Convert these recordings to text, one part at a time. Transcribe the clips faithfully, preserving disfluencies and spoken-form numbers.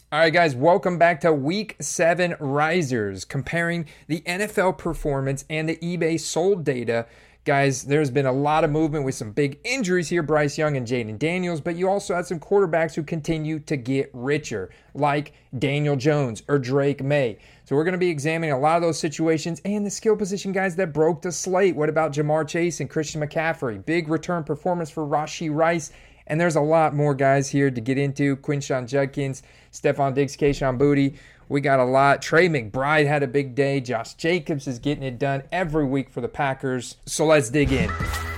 All right, guys, welcome back to Week seven Risers, comparing the N F L performance and the eBay sold data. Guys, there's been a lot of movement with some big injuries here, Bryce Young and Jayden Daniels, but you also had some quarterbacks who continue to get richer, like Daniel Jones or Drake May. So we're going to be examining a lot of those situations and the skill position guys that broke the slate. What about Jamar Chase and Christian McCaffrey? Big return performance for Rashee Rice. And there's a lot more guys here to get into. Quinshon Judkins, Stephon Diggs, Kayshon Boutte. We got a lot. Trey McBride had a big day. Josh Jacobs is getting it done every week for the Packers. So let's dig in.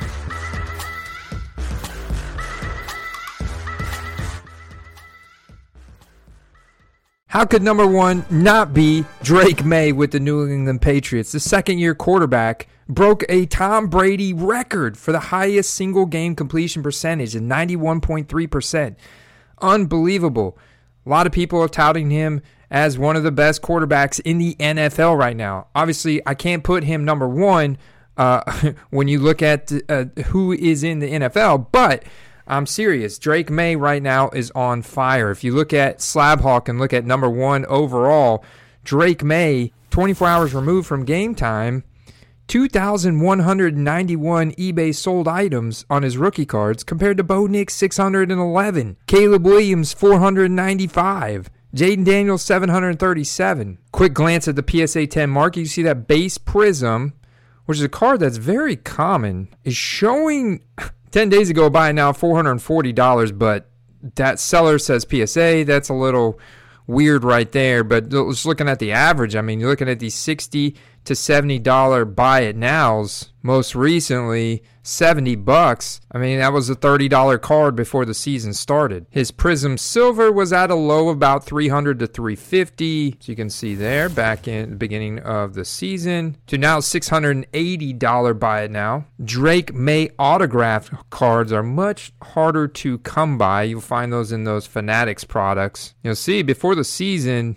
How could number one not be Drake May with the New England Patriots? The second-year quarterback broke a Tom Brady record for the highest single-game completion percentage at ninety-one point three percent. Unbelievable. A lot of people are touting him as one of the best quarterbacks in the N F L right now. Obviously, I can't put him number one uh, when you look at uh, who is in the N F L, but I'm serious. Drake May right now is on fire. If you look at Slabhawk and look at number one overall, Drake May, twenty-four hours removed from game time, two thousand one hundred ninety-one eBay sold items on his rookie cards compared to Bo Nix, six hundred eleven. Caleb Williams, four hundred ninety-five. Jayden Daniels, seven hundred thirty-seven. Quick glance at the P S A ten market. You see that base prism, which is a card that's very common, is showing ten days ago buying now four hundred forty dollars, but that seller says P S A. That's a little weird right there. But just looking at the average, I mean, you're looking at these sixty to seventy dollars buy it nows. Most recently, seventy bucks. I mean, that was a thirty dollars card before the season started. His Prism Silver was at a low of about three hundred to three fifty. So you can see there back in the beginning of the season to now six hundred eighty dollars buy it now. Drake May autographed cards are much harder to come by. You'll find those in those Fanatics products. You'll see before the season,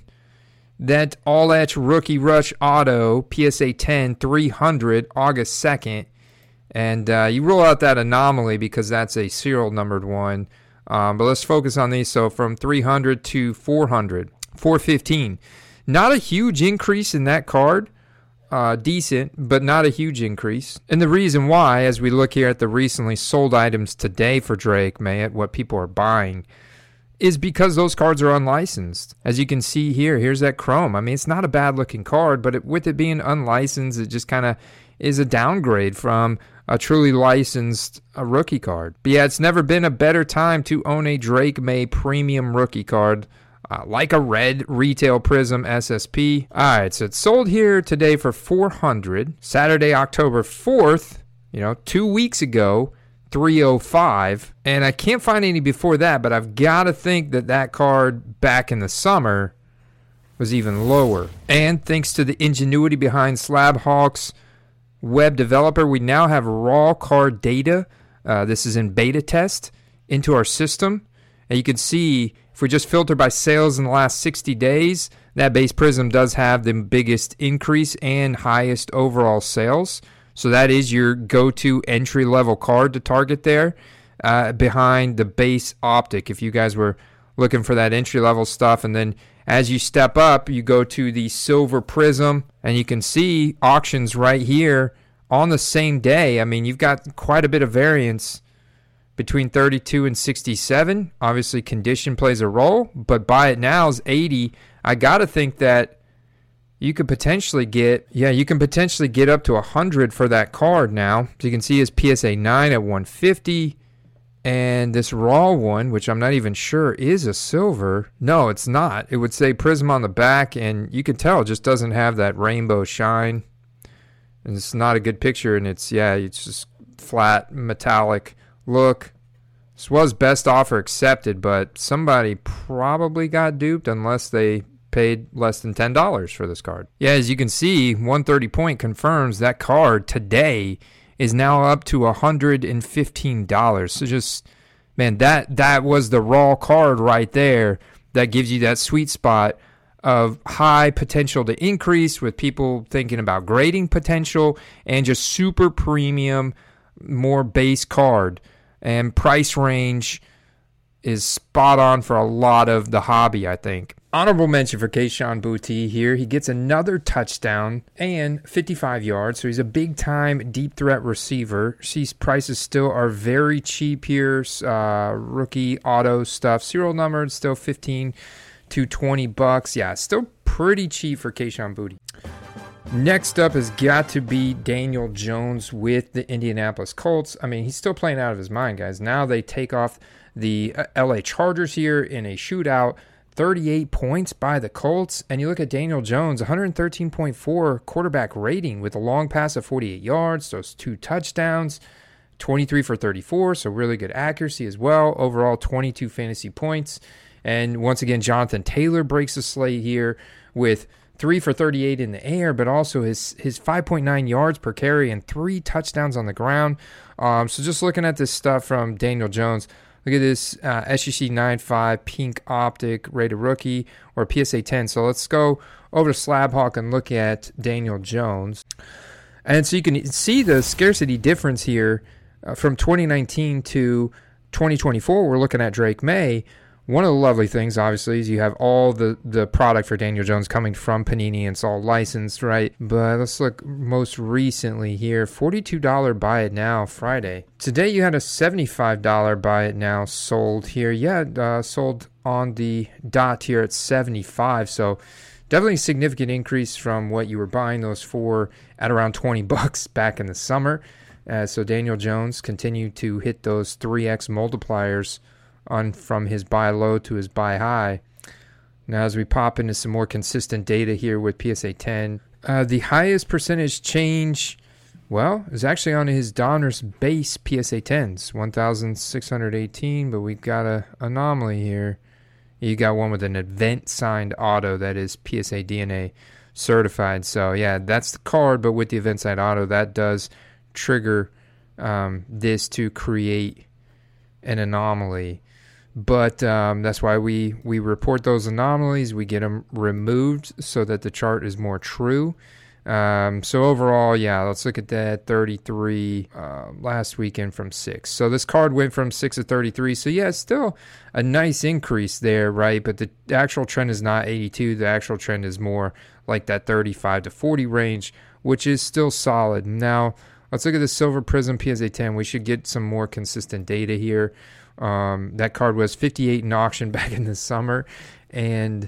that All-Etch Rookie Rush Auto, P S A ten, three hundred, August second. And uh, you roll out that anomaly because that's a serial numbered one. Um, but let's focus on these. So from three hundred to four hundred, four fifteen. Not a huge increase in that card. Uh, decent, but not a huge increase. And the reason why, as we look here at the recently sold items today for Drake May, at what people are buying, is because those cards are unlicensed. As you can see here, here's that chrome. I mean, it's not a bad looking card, but it, with it being unlicensed, it just kind of is a downgrade from a truly licensed a rookie card. But yeah, it's never been a better time to own a Drake May premium rookie card, uh, like a red retail Prism S S P. All right, so it's sold here today for four hundred dollars. Saturday, October fourth, you know, two weeks ago, three oh five, and I can't find any before that, but I've got to think that that card back in the summer was even lower. And thanks to the ingenuity behind Slabhawk's web developer, we now have raw card data. Uh, this is in beta test into our system, and you can see if we just filter by sales in the last sixty days, that base Prism does have the biggest increase and highest overall sales. So that is your go-to entry-level card to target there uh, behind the base Optic. If you guys were looking for that entry-level stuff, and then as you step up, you go to the Silver Prism, and you can see auctions right here on the same day. I mean, you've got quite a bit of variance between thirty-two and sixty-seven. Obviously, condition plays a role, but buy it now is eighty. I got to think that you could potentially get, yeah, you can potentially get up to one hundred for that card now. So you can see his P S A nine at one fifty. And this raw one, which I'm not even sure is a silver. No, it's not. It would say Prism on the back, and you can tell it just doesn't have that rainbow shine. And it's not a good picture, and it's, yeah, it's just flat, metallic look. This was best offer accepted, but somebody probably got duped unless they paid less than ten dollars for this card. Yeah, as you can see, one thirty point confirms that card today is now up to one hundred fifteen dollars. So just, man, that that was the raw card right there that gives you that sweet spot of high potential to increase with people thinking about grading potential and just super premium, more base card. And price range is spot on for a lot of the hobby, I think. Honorable mention for Kayshon Boutte here. He gets another touchdown and fifty-five yards, so he's a big-time deep threat receiver. These prices still are very cheap here. Uh, rookie auto stuff, serial numbered, still fifteen to twenty bucks. Yeah, still pretty cheap for Kayshon Boutte. Next up has got to be Daniel Jones with the Indianapolis Colts. I mean, he's still playing out of his mind, guys. Now they take off the L A Chargers here in a shootout. thirty-eight points by the Colts. And you look at Daniel Jones, one thirteen point four quarterback rating with a long pass of forty-eight yards. Those two touchdowns, twenty-three for thirty-four. So really good accuracy as well. Overall, twenty-two fantasy points. And once again, Jonathan Taylor breaks the slate here with three for thirty-eight in the air, but also his his five point nine yards per carry and three touchdowns on the ground. Um, so just looking at this stuff from Daniel Jones, look at this uh, S E C nine five pink optic rated rookie or P S A ten. So let's go over to SlabHawk and look at Daniel Jones. And so you can see the scarcity difference here uh, from twenty nineteen to twenty twenty-four. We're looking at Drake May. One of the lovely things, obviously, is you have all the, the product for Daniel Jones coming from Panini, and it's all licensed, right? But let's look most recently here. forty-two dollars buy it now Friday. Today you had a seventy-five dollars buy it now sold here. Yeah, uh, sold on the dot here at seventy-five. So definitely a significant increase from what you were buying those for at around twenty bucks back in the summer. Uh, so Daniel Jones continued to hit those three X multipliers on from his buy low to his buy high. Now as we pop into some more consistent data here with P S A ten, uh, the highest percentage change, well, is actually on his Donruss base P S A tens, one thousand six hundred eighteen, but we've got a anomaly here. You got one with an event signed auto that is P S A D N A certified. So yeah, that's the card, but with the event signed auto, that does trigger um, this to create an anomaly. But um, that's why we, we report those anomalies. We get them removed so that the chart is more true. Um, so overall, yeah, let's look at that. thirty-three uh, last weekend from six. So this card went from six to thirty-three. So yeah, it's still a nice increase there, right? But the actual trend is not eighty-two. The actual trend is more like that thirty-five to forty range, which is still solid. Now, let's look at the Silver Prism P S A ten. We should get some more consistent data here. Um, that card was fifty-eight in auction back in the summer, and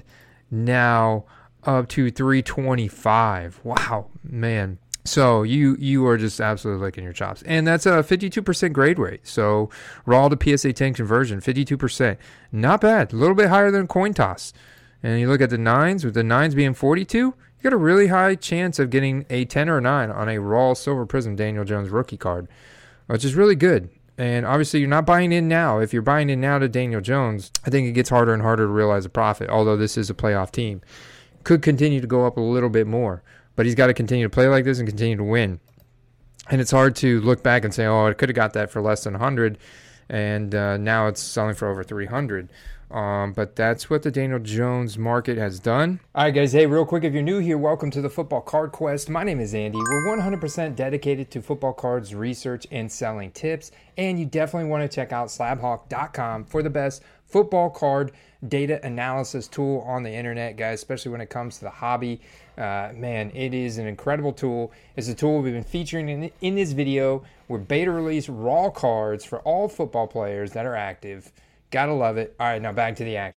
now up to three twenty-five. Wow, man. So you you are just absolutely licking your chops. And that's a fifty-two percent grade rate. So raw to P S A ten conversion, fifty-two percent. Not bad. A little bit higher than coin toss. And you look at the nines, with the nines being forty-two, you got a really high chance of getting a ten or a nine on a raw Silver Prism Daniel Jones rookie card, which is really good. And obviously, you're not buying in now. If you're buying in now to Daniel Jones, I think it gets harder and harder to realize a profit, although this is a playoff team. Could continue to go up a little bit more, but he's got to continue to play like this and continue to win. And it's hard to look back and say, oh, I could have got that for less than one hundred, and uh, now it's selling for over three hundred. Um, but that's what the Daniel Jones market has done. All right, guys. Hey, real quick, if you're new here, welcome to the Football Card Quest. My name is Andy. We're one hundred percent dedicated to football cards research and selling tips. And you definitely want to check out slab hawk dot com for the best football card data analysis tool on the internet, guys, especially when it comes to the hobby. Uh, man, it is an incredible tool. It's a tool we've been featuring in, in this video. We're beta release raw cards for all football players that are active. Gotta love it. All right, now back to the action.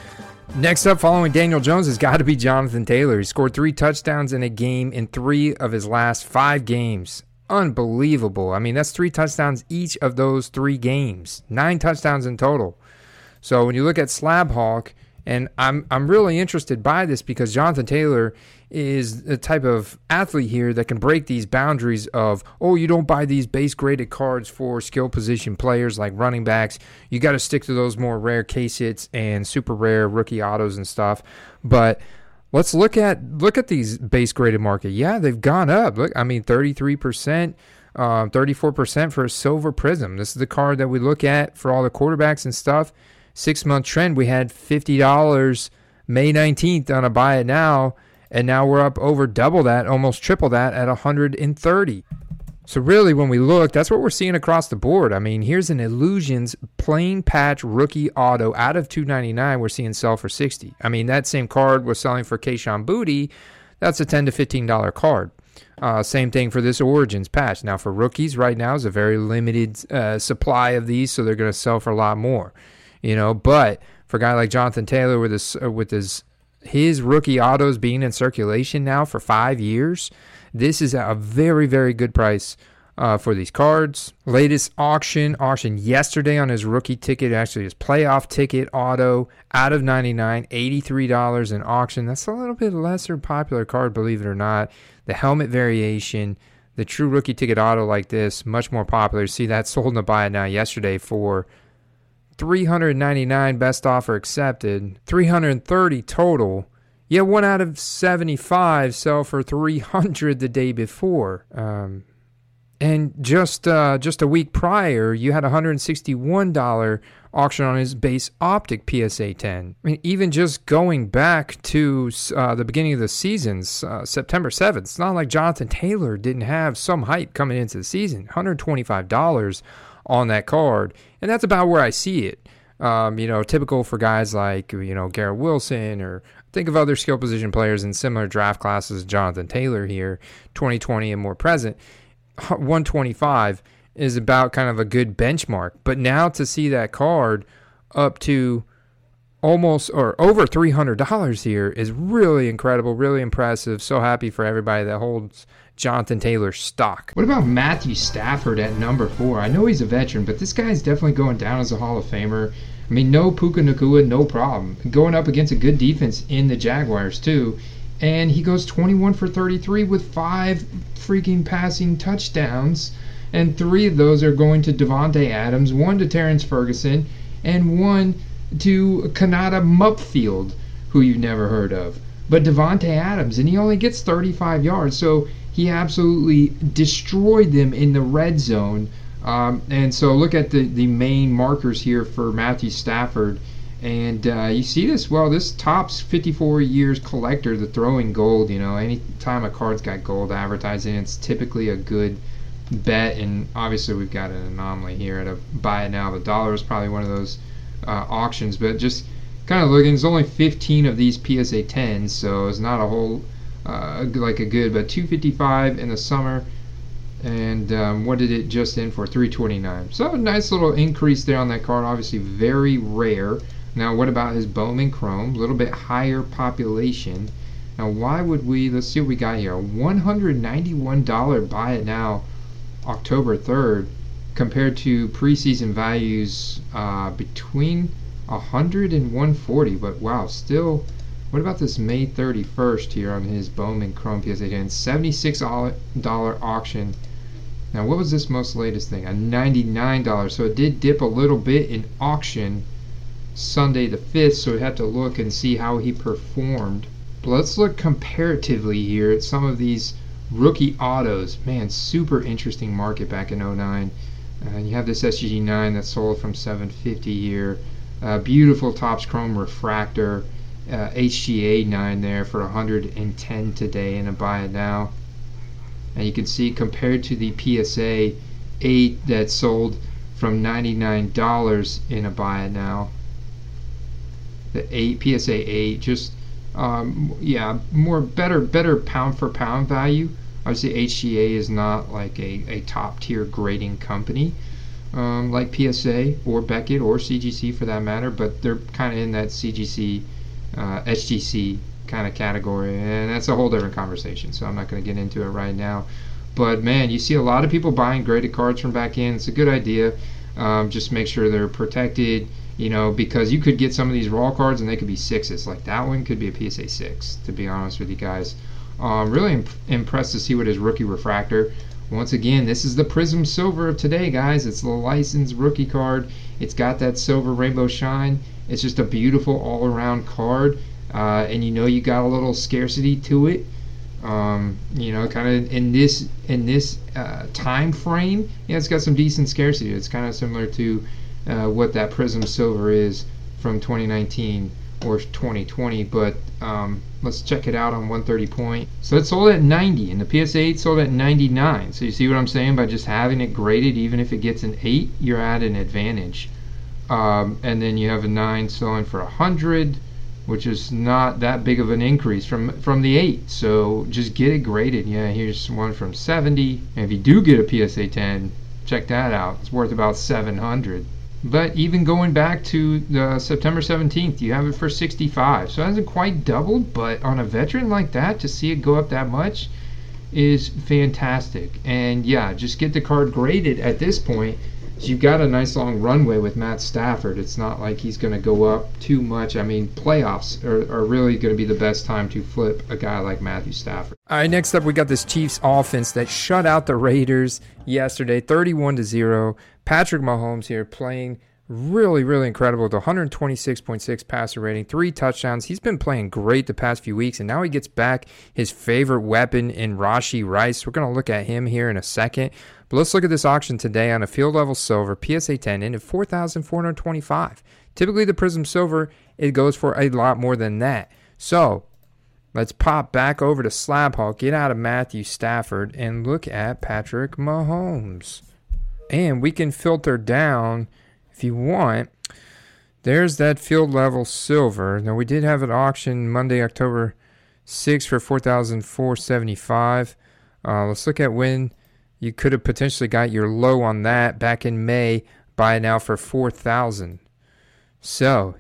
Next up, following Daniel Jones, has got to be Jonathan Taylor. He scored three touchdowns in a game in three of his last five games. Unbelievable. I mean, that's three touchdowns each of those three games. Nine touchdowns in total. So when you look at SlabHawk, and I'm I'm really interested by this because Jonathan Taylor is the type of athlete here that can break these boundaries of, oh, you don't buy these base graded cards for skill position players like running backs. You got to stick to those more rare case hits and super rare rookie autos and stuff. But let's look at look at these base graded market. Yeah, they've gone up. Look, I mean, thirty-three percent, uh, thirty-four percent for a Silver Prism. This is the card that we look at for all the quarterbacks and stuff. Six-month trend, we had fifty dollars May nineteenth on a buy it now, and now we're up over double that, almost triple that at one hundred thirty. So really, when we look, that's what we're seeing across the board. I mean, here's an Illusions plain patch rookie auto out of two ninety-nine. We're seeing sell for sixty. I mean, that same card was selling for Kayshon Boutte. That's a ten to fifteen dollars card. Uh, same thing for this Origins patch. Now, for rookies, right now is a very limited uh, supply of these, so they're going to sell for a lot more. You know, but for a guy like Jonathan Taylor with his uh, with his his rookie autos being in circulation now for five years. This is a very, very good price uh, for these cards. Latest auction, auction yesterday on his rookie ticket, actually his playoff ticket auto out of ninety-nine, eighty-three dollars in auction. That's a little bit lesser popular card, believe it or not. The helmet variation, the true rookie ticket auto like this, much more popular. See, that sold in the buy it now yesterday for three hundred ninety-nine dollars, best offer accepted, three hundred thirty dollars total. Yeah, one out of seventy-five sell for three hundred dollars the day before. Um, and just uh, just a week prior, you had a one hundred sixty-one dollars auction on his base optic P S A ten. I mean, even just going back to uh, the beginning of the season, uh, September seventh, it's not like Jonathan Taylor didn't have some hype coming into the season. one hundred twenty-five dollars on that card, and that's about where I see it. Um, you know, typical for guys like, you know, Garrett Wilson, or think of other skill position players in similar draft classes, Jonathan Taylor here, twenty twenty and more present. one twenty-five is about kind of a good benchmark. But now to see that card up to almost or over three hundred dollars here is really incredible, really impressive. So happy for everybody that holds Jonathan Taylor stock. What about Matthew Stafford at number four? I know he's a veteran, but this guy's definitely going down as a Hall of Famer. I mean, no Puka Nacua, no problem. Going up against a good defense in the Jaguars, too. And he goes twenty-one for thirty-three with five freaking passing touchdowns. And three of those are going to Devontae Adams, one to Terrence Ferguson, and one to Kanata Mupfield, who you've never heard of. But Devontae Adams, and he only gets thirty-five yards, so he absolutely destroyed them in the red zone. Um, and so look at the, the main markers here for Matthew Stafford. And uh, you see this, well, this tops fifty-four years collector, the throwing gold. You know, anytime a card's got gold advertising, it's typically a good bet. And obviously we've got an anomaly here at a buy it now. The dollar is probably one of those uh, auctions. But just kind of looking, there's only fifteen of these P S A tens, so it's not a whole, uh, like a good, but two fifty-five in the summer. And um, what did it just in for? three twenty-nine. So a nice little increase there on that card. Obviously very rare. Now what about his Bowman Chrome? A little bit higher population. Now why would we, let's see what we got here. one hundred ninety-one dollars buy it now October third compared to preseason values uh, between one hundred and one forty. But wow, still, what about this May thirty-first here on his Bowman Chrome P S A ten? seventy-six dollars auction. Now, what was this most latest thing? A ninety-nine dollars. So it did dip a little bit in auction Sunday the fifth, so we have to look and see how he performed. But let's look comparatively here at some of these rookie autos. Man, super interesting market back in oh nine. Uh, you have this S G G nine that sold from seven fifty here. Uh, beautiful Topps Chrome Refractor. Uh, H G A nine there for one hundred ten today in a buy it now. And you can see compared to the P S A eight that sold from ninety-nine dollars in a buy it now. The eight P S A eight just um, yeah, more better better pound for pound value. Obviously H G A is not like a, a top tier grading company um, like P S A or Beckett or C G C for that matter, but they're kind of in that C G C uh, S G C kind of category, and that's a whole different conversation, so I'm not going to get into it right now. But man, you see a lot of people buying graded cards from back in. It's a good idea. Um, just make sure they're protected, you know, because you could get some of these raw cards and they could be sixes. Like that one could be a P S A six, to be honest with you guys. Um, really imp- impressed to see what his rookie refractor. Once again, this is the Prism Silver of today, guys. It's the licensed rookie card. It's got that silver rainbow shine. It's just a beautiful all-around card. Uh, and you know you got a little scarcity to it, um, you know, kind of in this in this uh, time frame. Yeah, it's got some decent scarcity. It's kind of similar to uh, what that Prism Silver is from twenty nineteen or twenty twenty, but um, let's check it out on one thirty point. So it sold at ninety, and the P S A eight sold at ninety-nine. So you see what I'm saying? By just having it graded, even if it gets an eight, you're at an advantage. Um, and then you have a nine selling for one hundred, which is not that big of an increase from from the eight. So just get it graded. Yeah, here's one from seventy. And if you do get a P S A ten, check that out. It's worth about seven hundred. But even going back to the September seventeenth, you have it for sixty-five. So it hasn't quite doubled, but on a veteran like that, to see it go up that much is fantastic. And yeah, just get the card graded at this point. So you've got a nice long runway with Matt Stafford. It's not like he's going to go up too much. I mean, playoffs are, are really going to be the best time to flip a guy like Matthew Stafford. All right, next up we got this Chiefs offense that shut out the Raiders yesterday, thirty-one to zero. Patrick Mahomes here playing really, really incredible with one twenty-six point six passer rating, three touchdowns. He's been playing great the past few weeks, and now he gets back his favorite weapon in Rashee Rice. We're going to look at him here in a second. But let's look at this auction today on a field level silver P S A ten in at four thousand four hundred twenty-five dollars. Typically the Prism Silver, it goes for a lot more than that. So let's pop back over to Slab Hawk, get out of Matthew Stafford, and look at Patrick Mahomes. And we can filter down if you want. There's that field level silver. Now we did have an auction Monday, October sixth for four thousand four hundred seventy-five dollars. Uh, let's look at when you could have potentially got your low on that back in May. Buy it now for four thousand dollars. So,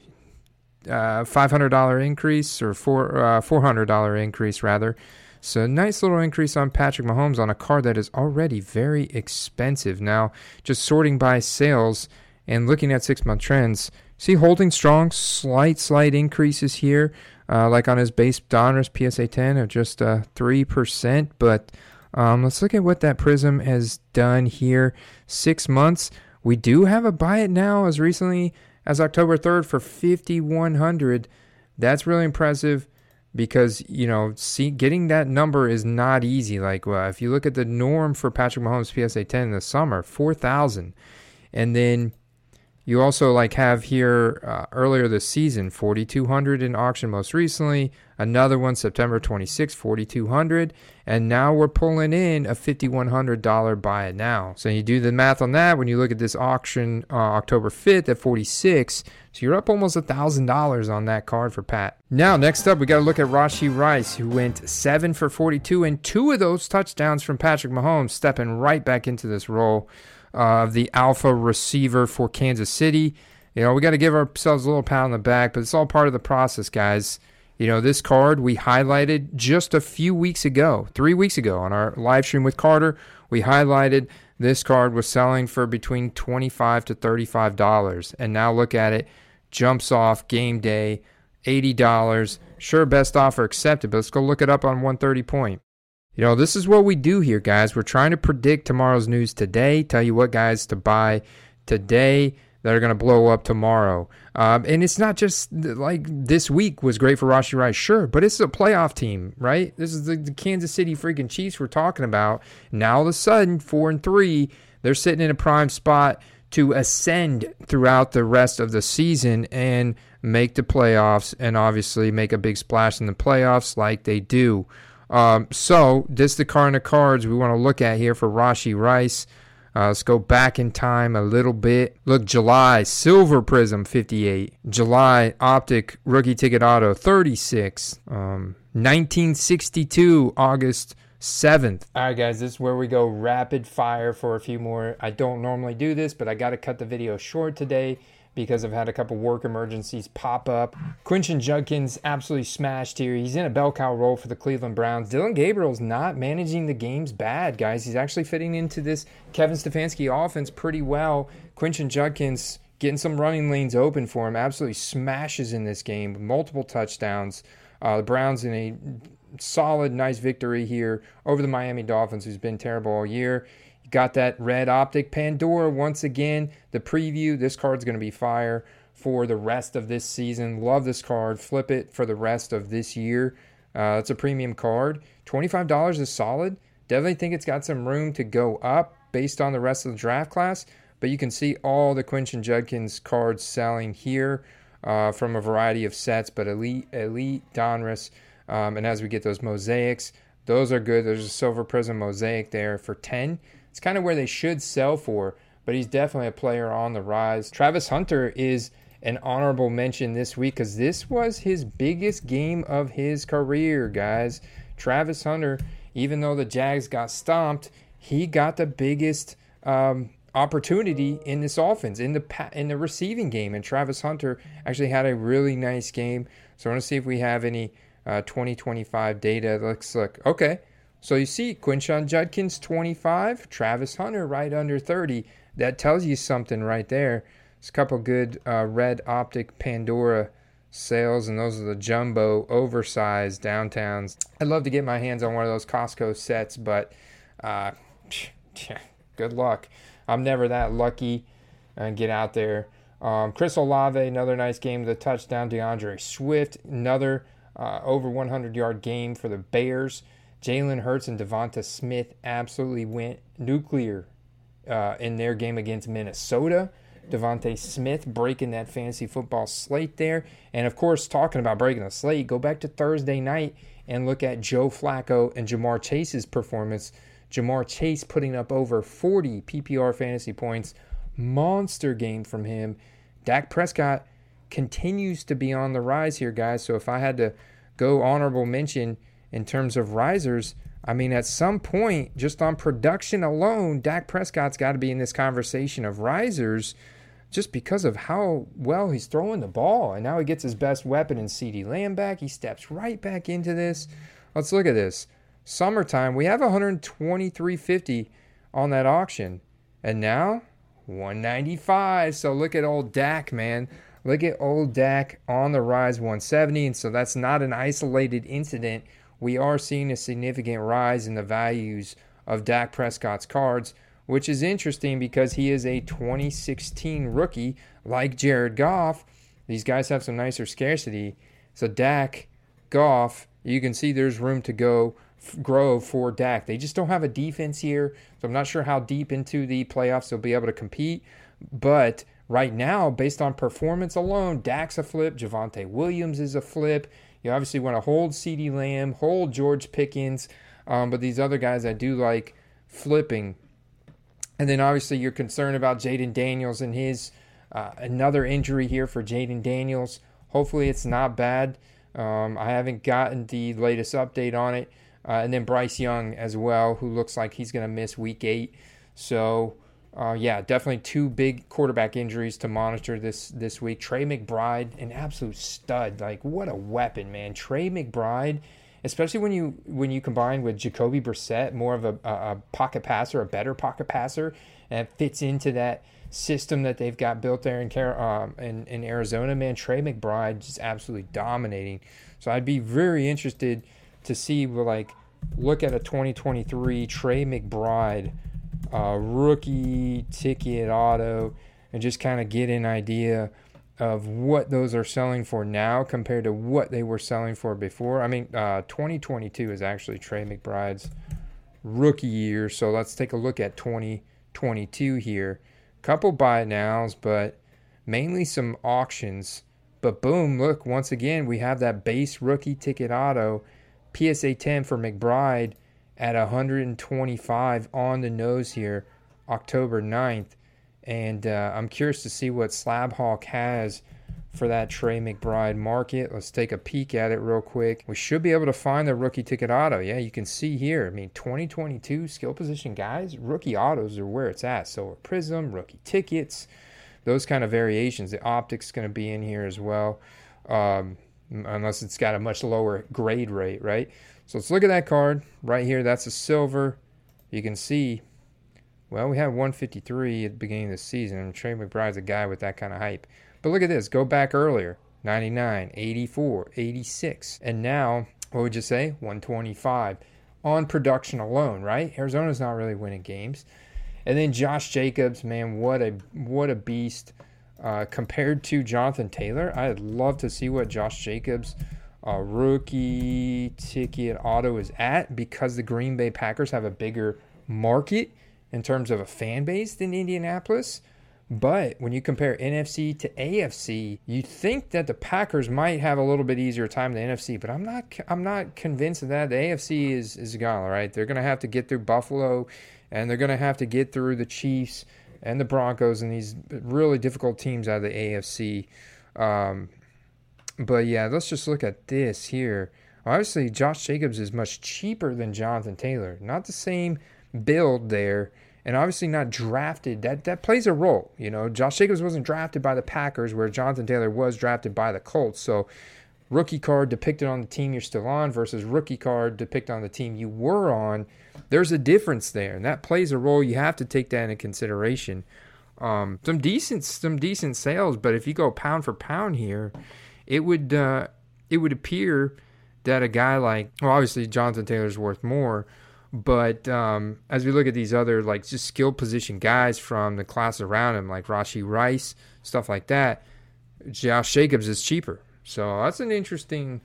uh, five hundred dollars increase, or four, uh, four hundred dollars increase rather. So, nice little increase on Patrick Mahomes on a card that is already very expensive. Now, just sorting by sales and looking at six-month trends, see holding strong, slight, slight increases here, uh, like on his base Donruss P S A ten of just uh, three percent, but Um, let's look at what that Prism has done here. Six months. We do have a buy it now as recently as October third for fifty-one hundred dollars. That's really impressive because, you know, see, getting that number is not easy. Like, well, if you look at the norm for Patrick Mahomes P S A ten in the summer, four thousand dollars. And then you also like have here uh, earlier this season, forty-two hundred dollars in auction most recently. Another one, September twenty-sixth, forty-two hundred dollars. And now we're pulling in a fifty-one hundred dollars buy it now. So you do the math on that when you look at this auction uh, October fifth at forty-six. So you're up almost one thousand dollars on that card for Pat. Now, next up, we got to look at Rashee Rice, who went seven for forty-two. And two of those touchdowns from Patrick Mahomes, stepping right back into this role of uh, the alpha receiver for Kansas City. You know, we got to give ourselves a little pat on the back, but it's all part of the process, guys. You know, this card we highlighted just a few weeks ago, three weeks ago on our live stream with Carter. We highlighted this card was selling for between twenty-five to thirty-five dollars. And now look at it, jumps off game day, eighty dollars. Sure, best offer accepted, but let's go look it up on one thirty point. You know, this is what we do here, guys. We're trying to predict tomorrow's news today, tell you what guys to buy today that are going to blow up tomorrow. Um, and it's not just like this week was great for Rashee Rice, sure, but it's a playoff team, right? This is the, the Kansas City freaking Chiefs we're talking about. Now all of a sudden, four and three, they're sitting in a prime spot to ascend throughout the rest of the season and make the playoffs and obviously make a big splash in the playoffs like they do. Um, so this is the card of cards we want to look at here for Rashee Rice. Uh, let's go back in time a little bit. Look, July, Silver Prism, fifty-eight. July, Optic, Rookie Ticket Auto, thirty-six. Um, nineteen sixty-two, August seventh. All right, guys, this is where we go rapid fire for a few more. I don't normally do this, but I got to cut the video short today because I've had a couple work emergencies pop up. Quinton Judkins absolutely smashed here. He's in a bell cow role for the Cleveland Browns. Dillon Gabriel's not managing the games bad, guys. He's actually fitting into this Kevin Stefanski offense pretty well. Quinton Judkins getting some running lanes open for him. Absolutely smashes in this game with multiple touchdowns. Uh, the Browns in a solid, nice victory here over the Miami Dolphins, who's been terrible all year. Got that red Optic Pandora once again. The preview, this card's going to be fire for the rest of this season. Love this card. Flip it for the rest of this year. Uh, it's a premium card. twenty-five dollars is solid. Definitely think it's got some room to go up based on the rest of the draft class. But you can see all the Quinton Judkins cards selling here. uh, from a variety of sets, but Elite, Elite, Donruss, um, and as we get those mosaics, those are good. There's a Silver Prism mosaic there for ten. It's kind of where they should sell for, but he's definitely a player on the rise. Travis Hunter is an honorable mention this week because this was his biggest game of his career, guys. Travis Hunter, even though the Jags got stomped, he got the biggest um, opportunity in this offense, in the in the receiving game. And Travis Hunter actually had a really nice game. So I want to see if we have any uh, twenty twenty-five data. Let's look. Okay. So you see Quinshon Judkins twenty-five, Travis Hunter right under thirty. That tells you something right there. There's a couple good uh, red optic Pandora sales, and those are the jumbo oversized downtowns. I'd love to get my hands on one of those Costco sets, but uh, good luck. I'm never that lucky and get out there. Um, Chris Olave, another nice game with a touchdown. DeAndre Swift, another uh, over one hundred yard game for the Bears. Jalen Hurts and Devonta Smith absolutely went nuclear uh, in their game against Minnesota. Devonta Smith breaking that fantasy football slate there. And, of course, talking about breaking the slate, go back to Thursday night and look at Joe Flacco and Jamar Chase's performance. Jamar Chase putting up over forty P P R fantasy points. Monster game from him. Dak Prescott continues to be on the rise here, guys. So if I had to go honorable mention in terms of risers, I mean, at some point, just on production alone, Dak Prescott's got to be in this conversation of risers just because of how well he's throwing the ball. And now he gets his best weapon in CeeDee Lamb back. He steps right back into this. Let's look at this. Summertime, we have one twenty-three fifty on that auction. And now, one ninety-five. So look at old Dak, man. Look at old Dak on the rise, one seventy. And so that's not an isolated incident. We are seeing a significant rise in the values of Dak Prescott's cards, which is interesting because he is a twenty sixteen rookie like Jared Goff. These guys have some nicer scarcity. So Dak, Goff, you can see there's room to go f- grow for Dak. They just don't have a defense here, so I'm not sure how deep into the playoffs they'll be able to compete. But right now, based on performance alone, Dak's a flip. Javonte Williams is a flip. You obviously want to hold CeeDee Lamb, hold George Pickens, um, but these other guys I do like flipping. And then obviously you're concerned about Jaden Daniels and his uh, another injury here for Jaden Daniels. Hopefully it's not bad. Um, I haven't gotten the latest update on it. Uh, and then Bryce Young as well, who looks like he's going to miss week eight. So, uh, yeah, definitely two big quarterback injuries to monitor this this week. Trey McBride, an absolute stud. Like, what a weapon, man. Trey McBride, especially when you when you combine with Jacoby Brissett, more of a, a, a pocket passer, a better pocket passer, and it fits into that system that they've got built there in, um, in, in Arizona, man. Trey McBride just absolutely dominating. So I'd be very interested to see, like, look at a twenty twenty-three Trey McBride uh, rookie ticket auto and just kind of get an idea of what those are selling for now compared to what they were selling for before. I mean, uh, twenty twenty-two is actually Trey McBride's rookie year, so let's take a look at twenty twenty-two here. Couple buy nows, but mainly some auctions. But boom, look, once again, we have that base rookie ticket auto, P S A ten for McBride at one twenty-five on the nose here, October ninth. And uh, I'm curious to see what Slabhawk has for that Trey McBride market. Let's take a peek at it real quick. We should be able to find the rookie ticket auto. Yeah, you can see here. I mean, twenty twenty-two skill position guys, rookie autos are where it's at. So Prism, rookie tickets, those kind of variations. The optics going to be in here as well, um, unless it's got a much lower grade rate, right? So let's look at that card right here. That's a silver. You can see, well, we had one fifty-three at the beginning of the season, and Trey McBride's a guy with that kind of hype. But look at this. Go back earlier. ninety-nine, eighty-four, eighty-six. And now, what would you say? one twenty-five. On production alone, right? Arizona's not really winning games. And then Josh Jacobs, man, what a what a beast. Uh, compared to Jonathan Taylor, I'd love to see what Josh Jacobs' uh, rookie ticket auto is at, because the Green Bay Packers have a bigger market in terms of a fan base than Indianapolis. But when you compare N F C to A F C, you think that the Packers might have a little bit easier time than the N F C, but I'm not I'm not convinced of that. The A F C is, is gone, all right? They're going to have to get through Buffalo, and they're going to have to get through the Chiefs and the Broncos and these really difficult teams out of the A F C. Um, but, yeah, let's just look at this here. Obviously, Josh Jacobs is much cheaper than Jonathan Taylor. Not the same build there. And obviously not drafted. That that plays a role. You know, Josh Jacobs wasn't drafted by the Packers, where Jonathan Taylor was drafted by the Colts. So rookie card depicted on the team you're still on versus rookie card depicted on the team you were on, there's a difference there. And that plays a role. You have to take that into consideration. Um, some decent some decent sales, but if you go pound for pound here, it would uh, it would appear that a guy like, well, obviously Jonathan Taylor's worth more. But um, as we look at these other, like, just skill position guys from the class around him, like Rashee Rice, stuff like that, Josh Jacobs is cheaper. So that's an interesting,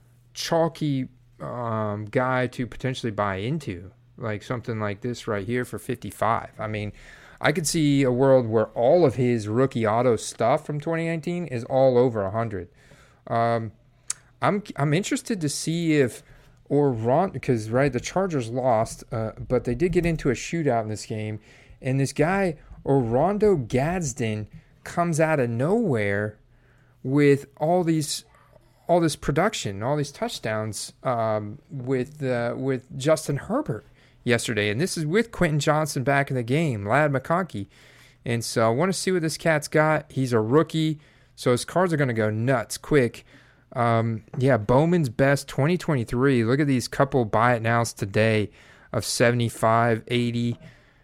chalky um, guy to potentially buy into, like something like this right here for fifty-five. I mean, I could see a world where all of his rookie auto stuff from twenty nineteen is all over one hundred. Um, I'm I'm interested to see if Or Ron, because, right, the Chargers lost, uh, but they did get into a shootout in this game. And this guy, Orlando Gadsden, comes out of nowhere with all these, all this production, all these touchdowns um, with uh, with Justin Herbert yesterday. And this is with Quentin Johnson back in the game, Ladd McConkey. And so I want to see what this cat's got. He's a rookie, so his cards are going to go nuts quick. Um, yeah, Bowman's Best twenty twenty-three. Look at these couple buy it nows today of seventy-five, eighty.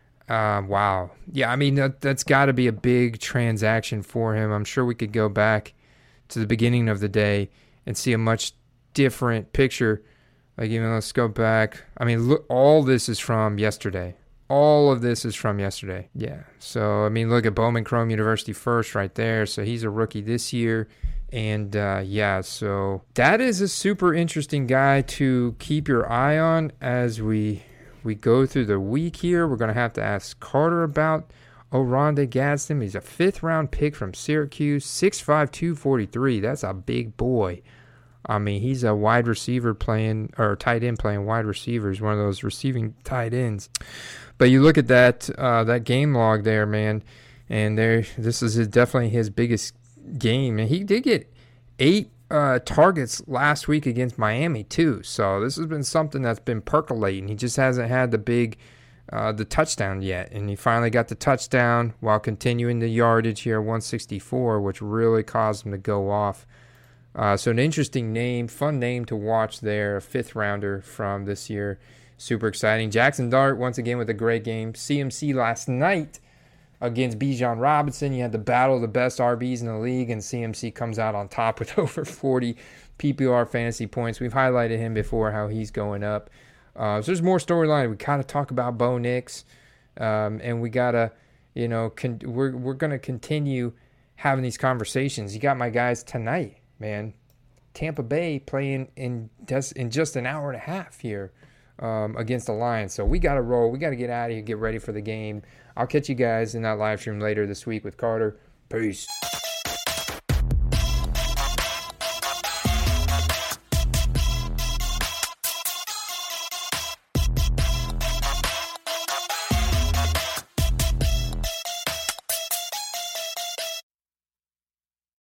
Uh, wow. Yeah, I mean, that, that's got to be a big transaction for him. I'm sure we could go back to the beginning of the day and see a much different picture. Like, even let's go back. I mean, look, all this is from yesterday. All of this is from yesterday. Yeah. So, I mean, look at Bowman Chrome University first right there. So he's a rookie this year. And, uh, yeah, so that is a super interesting guy to keep your eye on as we we go through the week here. We're going to have to ask Carter about Orlando Gadsden. He's a fifth-round pick from Syracuse, six five, two forty-three. That's a big boy. I mean, he's a wide receiver playing, or tight end playing wide receiver. He's one of those receiving tight ends. But you look at that uh, that game log there, man, and there this is his, definitely his biggest game. And he did get eight uh, targets last week against Miami, too. So this has been something that's been percolating. He just hasn't had the big, uh, the touchdown yet. And he finally got the touchdown while continuing the yardage here, one sixty-four, which really caused him to go off. Uh, so an interesting name, fun name to watch there, a fifth rounder from this year. Super exciting. Jackson Dart, once again, with a great game. C M C last night against Bijan Robinson. You had the battle of the best R Bs in the league, and C M C comes out on top with over forty P P R fantasy points. We've highlighted him before, how he's going up. Uh, so there's more storyline. We kind of talk about Bo Nix, um, and we got to, you know, con- we're, we're going to continue having these conversations. You got my guys tonight, man. Tampa Bay playing in just, in just an hour and a half here. Um, against the Lions. So we got to roll. We got to get out of here, get ready for the game. I'll catch you guys in that live stream later this week with Carter. Peace.